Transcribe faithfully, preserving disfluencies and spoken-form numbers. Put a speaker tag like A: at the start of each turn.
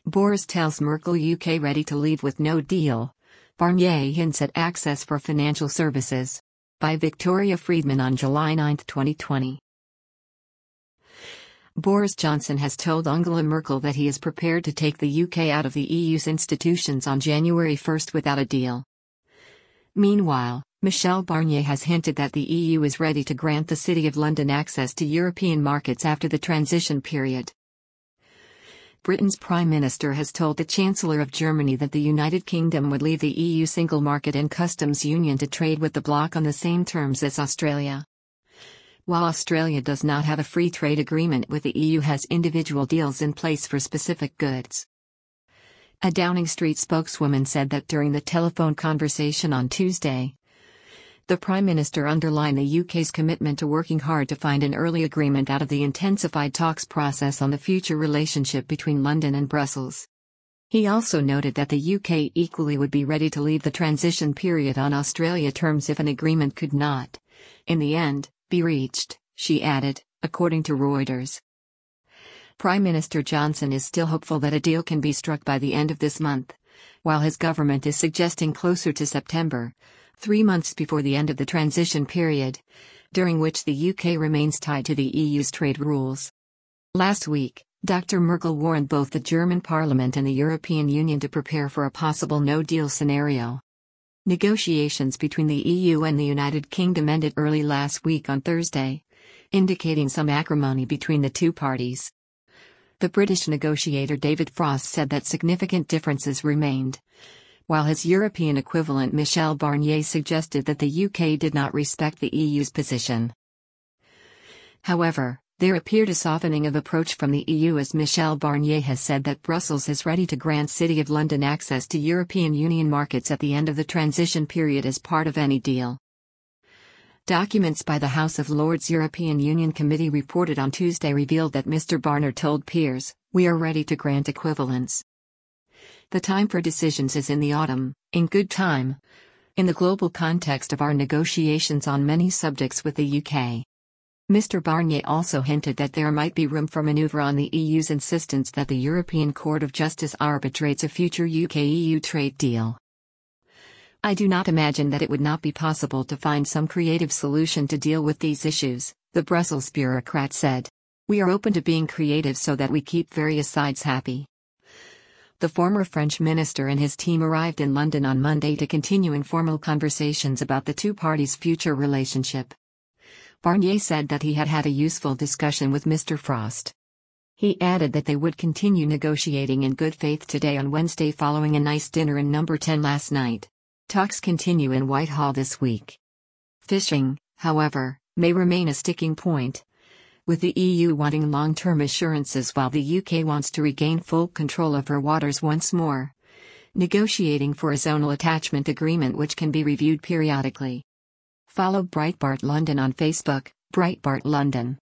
A: Boris tells Merkel U K ready to leave with no deal. Barnier hints at access for financial services. By Victoria Friedman on July ninth, twenty twenty. Boris Johnson has told Angela Merkel that he is prepared to take the U K out of the E U's institutions on January first without a deal. Meanwhile, Michel Barnier has hinted that the E U is ready to grant the City of London access to European markets after the transition period. Britain's Prime Minister has told the Chancellor of Germany that the United Kingdom would leave the E U single market and customs union to trade with the bloc on the same terms as Australia. While Australia does not have a free trade agreement with the E U, has individual deals in place for specific goods. A Downing Street spokeswoman said that during the telephone conversation on Tuesday, the Prime Minister underlined the U K's commitment to working hard to find an early agreement out of the intensified talks process on the future relationship between London and Brussels. He also noted that the U K equally would be ready to leave the transition period on Australia terms if an agreement could not, in the end, be reached, she added, according to Reuters. Prime Minister Johnson is still hopeful that a deal can be struck by the end of this month, while his government is suggesting closer to September, three months before the end of the transition period, during which the U K remains tied to the E U's trade rules. Last week, Doctor Merkel warned both the German Parliament and the European Union to prepare for a possible no-deal scenario. Negotiations between the E U and the United Kingdom ended early last week on Thursday, indicating some acrimony between the two parties. The British negotiator David Frost said that significant differences remained, while his European equivalent Michel Barnier suggested that the U K did not respect the E U's position. However, there appeared a softening of approach from the E U, as Michel Barnier has said that Brussels is ready to grant City of London access to European Union markets at the end of the transition period as part of any deal. Documents by the House of Lords European Union Committee reported on Tuesday revealed that Mister Barnier told peers, "We are ready to grant equivalence. The time for decisions is in the autumn, in good time, in the global context of our negotiations on many subjects with the U K." Mister Barnier also hinted that there might be room for maneuver on the E U's insistence that the European Court of Justice arbitrates a future U K E U trade deal. "I do not imagine that it would not be possible to find some creative solution to deal with these issues," the Brussels bureaucrat said. "We are open to being creative so that we keep various sides happy." The former French minister and his team arrived in London on Monday to continue informal conversations about the two parties' future relationship. Barnier said that he had had a useful discussion with Mister Frost. He added that they would continue negotiating in good faith today on Wednesday following a nice dinner in number ten last night. Talks continue in Whitehall this week. Fishing, however, may remain a sticking point, with the E U wanting long-term assurances while the U K wants to regain full control of her waters once more, negotiating for a zonal attachment agreement which can be reviewed periodically. Follow Breitbart London on Facebook, Breitbart London.